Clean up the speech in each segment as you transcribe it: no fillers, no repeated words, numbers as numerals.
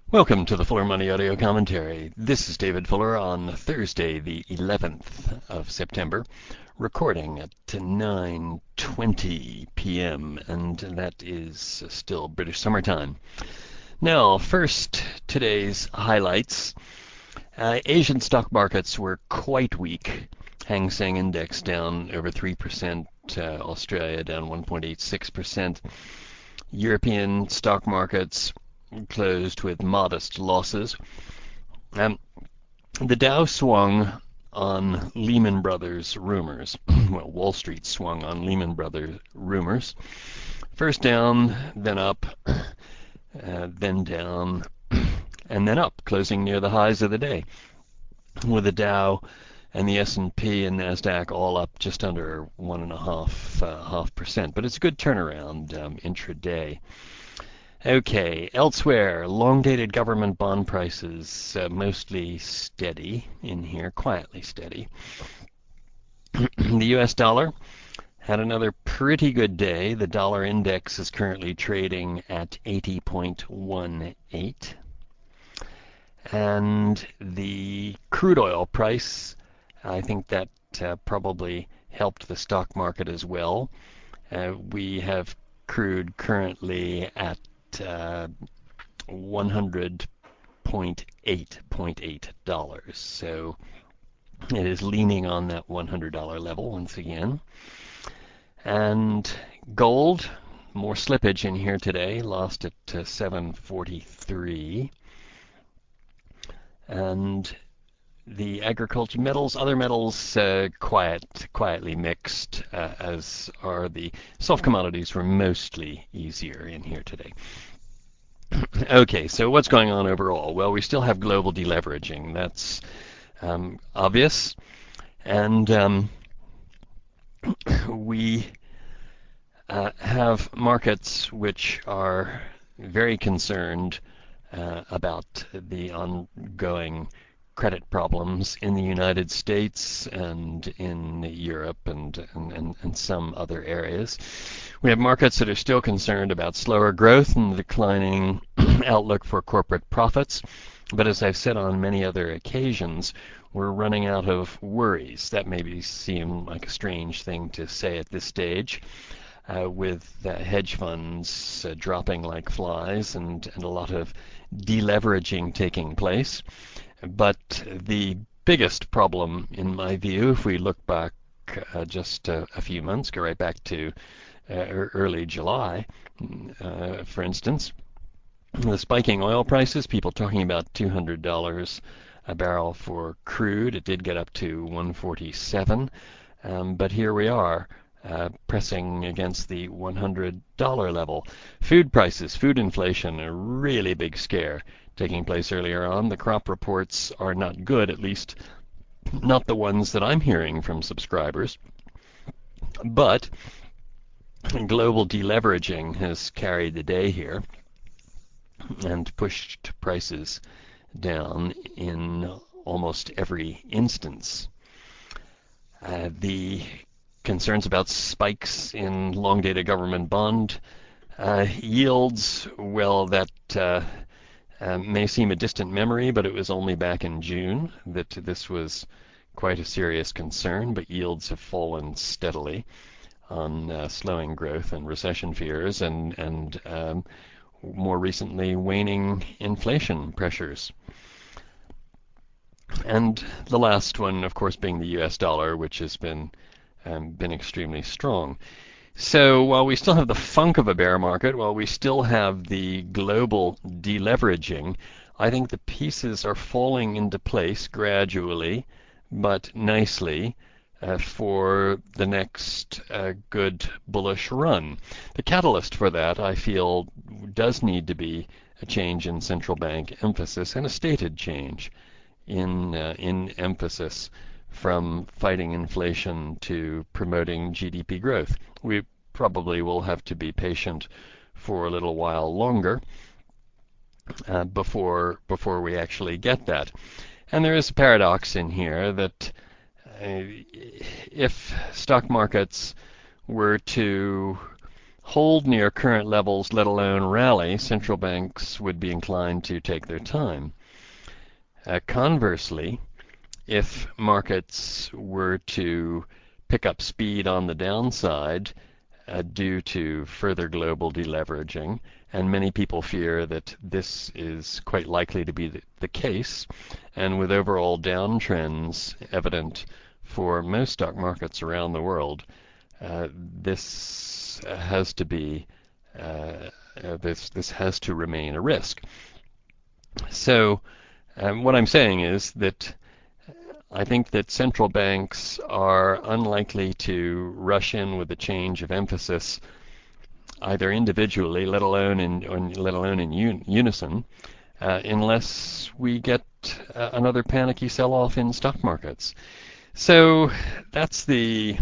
Welcome to the Fuller Money Audio Commentary. This is David Fuller on Thursday, the 11th of September, recording at 9:20 p.m., and that is still British summertime. Now, first, today's highlights. Asian stock markets were quite weak. Hang Seng Index down over 3%, Australia down 1.86%. European stock markets closed with modest losses. Um, the Dow swung on Lehman Brothers rumors. Well, Wall Street swung on Lehman Brothers rumors. First down, then up, then down, and then up, closing near the highs of the day, with the Dow and the S&P and Nasdaq all up just under 1.5%. But it's a good turnaround intraday. Okay, elsewhere, long-dated government bond prices mostly steady in here, quietly steady. The US dollar had another pretty good day. The dollar index is currently trading at 80.18. And the crude oil price, I think that probably helped the stock market as well. We have crude currently at $100.8 So it is leaning on that $100 level once again. And gold, more slippage in here today, lost it to 743. And the agriculture metals, other metals, quietly mixed, as are the soft commodities were mostly easier in here today. Okay, so what's going on overall? Well, we still have global deleveraging. That's obvious. And we have markets which are very concerned about the ongoing credit problems in the United States and in Europe and some other areas. We have markets that are still concerned about slower growth and the declining outlook for corporate profits. But as I've said on many other occasions, we're running out of worries. That maybe seem like a strange thing to say at this stage, with hedge funds dropping like flies and a lot of deleveraging taking place. But the biggest problem, in my view, if we look back just a few months, go right back to early July, for instance, the spiking oil prices, people talking about $200 a barrel for crude. It did get up to 147, but here we are. Pressing against the $100 level. Food prices, food inflation, a really big scare taking place earlier on. The crop reports are not good, at least not the ones that I'm hearing from subscribers. But global deleveraging has carried the day here and pushed prices down in almost every instance. The concerns about spikes in long-dated government bond yields, well, that may seem a distant memory, but it was only back in June that this was quite a serious concern, but yields have fallen steadily on slowing growth and recession fears and more recently waning inflation pressures. And the last one, of course, being the US dollar, which has been extremely strong. So while we still have the funk of a bear market, while we still have the global deleveraging, I think the pieces are falling into place gradually, but nicely, for the next good bullish run. The catalyst for that, I feel, does need to be a change in central bank emphasis and a stated change in emphasis from fighting inflation to promoting GDP growth. We probably will have to be patient for a little while longer before we actually get that. And there is a paradox in here that if stock markets were to hold near current levels, let alone rally, central banks would be inclined to take their time. Conversely, if markets were to pick up speed on the downside due to further global deleveraging, and many people fear that this is quite likely to be the case, and with overall downtrends evident for most stock markets around the world, this has to be this has to remain a risk. So what I'm saying is that I think that central banks are unlikely to rush in with a change of emphasis, either individually, let alone in unison, unless we get another panicky sell-off in stock markets. So that's the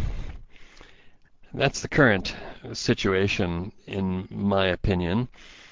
current situation, in my opinion.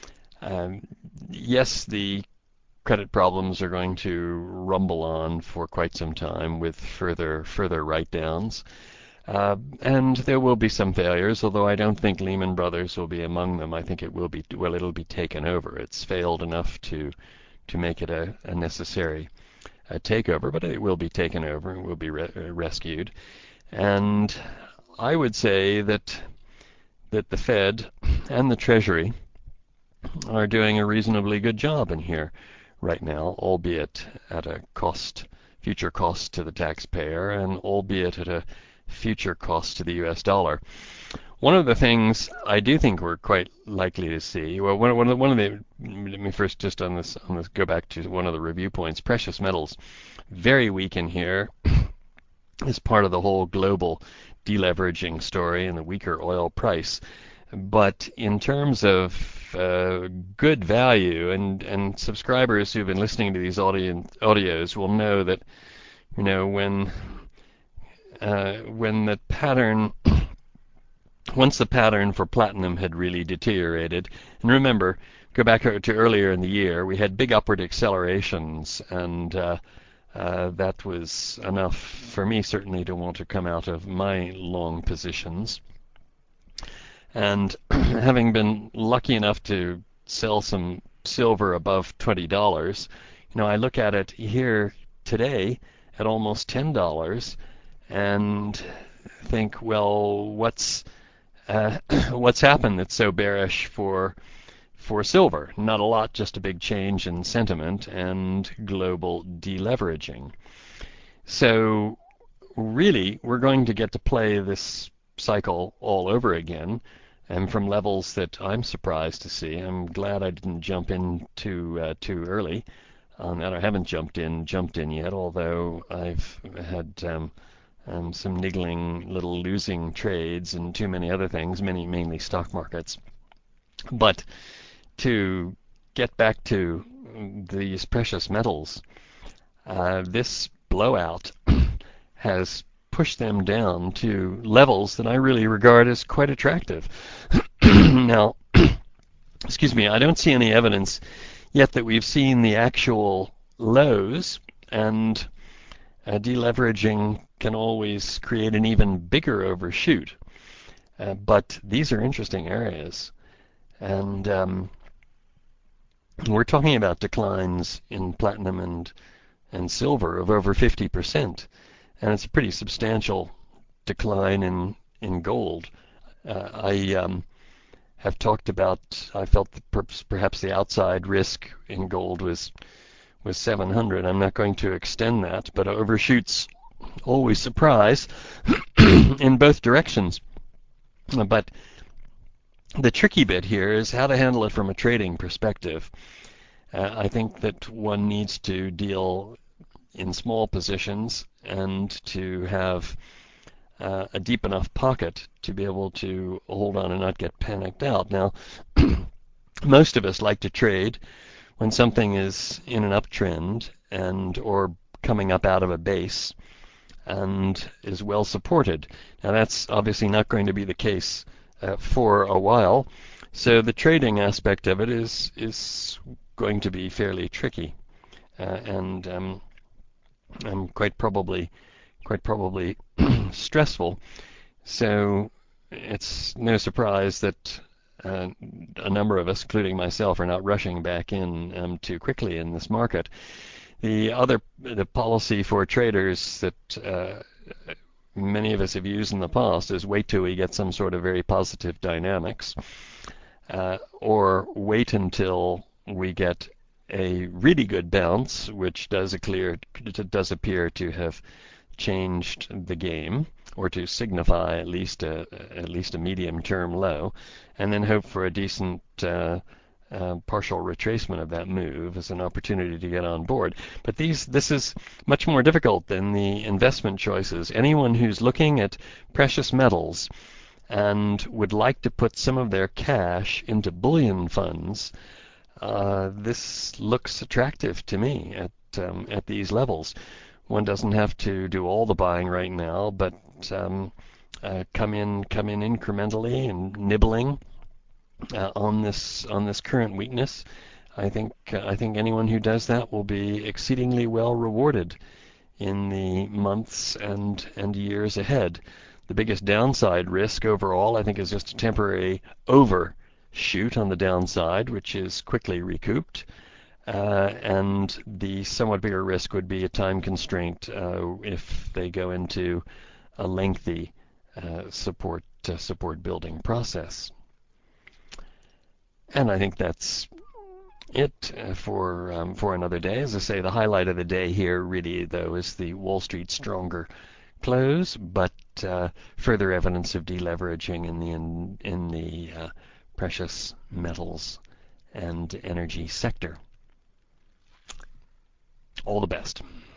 Yes, the credit problems are going to rumble on for quite some time with further write-downs. And there will be some failures, although I don't think Lehman Brothers will be among them. I think it'll be taken over. It's failed enough to make it a necessary takeover, but it will be taken over and will be rescued. And I would say that the Fed and the Treasury are doing a reasonably good job in here right now, albeit at a future cost to the taxpayer, and albeit at a future cost to the U.S. dollar. One of the things I do think we're quite likely to see, well, one of the, let me first just on this go back to one of the review points. Precious metals, very weak in here, is part of the whole global deleveraging story and the weaker oil price. But in terms of good value, and subscribers who've been listening to these audios will know that, when the pattern, once the pattern for platinum had really deteriorated, and remember, go back to earlier in the year, we had big upward accelerations, and that was enough for me certainly to want to come out of my long positions. And having been lucky enough to sell some silver above $20, I look at it here today at almost $10 and think, well, what's happened that's so bearish for silver? Not a lot, just a big change in sentiment and global deleveraging. So really, we're going to get to play this cycle all over again, and from levels that I'm surprised to see. I'm glad I didn't jump in too early on that. I haven't jumped in yet, although I've had some niggling little losing trades and too many other things, mainly stock markets. But to get back to these precious metals, this blowout has pushed them down to levels that I really regard as quite attractive. Now, excuse me, I don't see any evidence yet that we've seen the actual lows, and deleveraging can always create an even bigger overshoot. But these are interesting areas, and we're talking about declines in platinum and silver of over 50%, and it's a pretty substantial decline in gold. I have talked about, I felt that perhaps the outside risk in gold was 700. I'm not going to extend that, but overshoots always surprise in both directions. But the tricky bit here is how to handle it from a trading perspective. I think that one needs to deal in small positions and to have a deep enough pocket to be able to hold on and not get panicked out. Now, most of us like to trade when something is in an uptrend or coming up out of a base and is well supported. Now, that's obviously not going to be the case for a while, so the trading aspect of it is going to be fairly tricky, and quite probably stressful. So it's no surprise that a number of us, including myself, are not rushing back in too quickly in this market. The policy for traders that many of us have used in the past is wait till we get some sort of very positive dynamics, or wait until we get a really good bounce, which does appear to have changed the game, or to signify at least a medium-term low, and then hope for a decent partial retracement of that move as an opportunity to get on board. But this is much more difficult than the investment choices. Anyone who's looking at precious metals and would like to put some of their cash into bullion funds, this looks attractive to me at these levels. One doesn't have to do all the buying right now, but come in incrementally and nibbling on this current weakness. I think anyone who does that will be exceedingly well rewarded in the months and years ahead. The biggest downside risk overall, I think, is just a temporary overshoot on the downside, which is quickly recouped. And the somewhat bigger risk would be a time constraint if they go into a lengthy support building process. And I think that's it for another day. As I say, the highlight of the day here really, though, is the Wall Street stronger close, but further evidence of deleveraging in the precious metals and energy sector. All the best.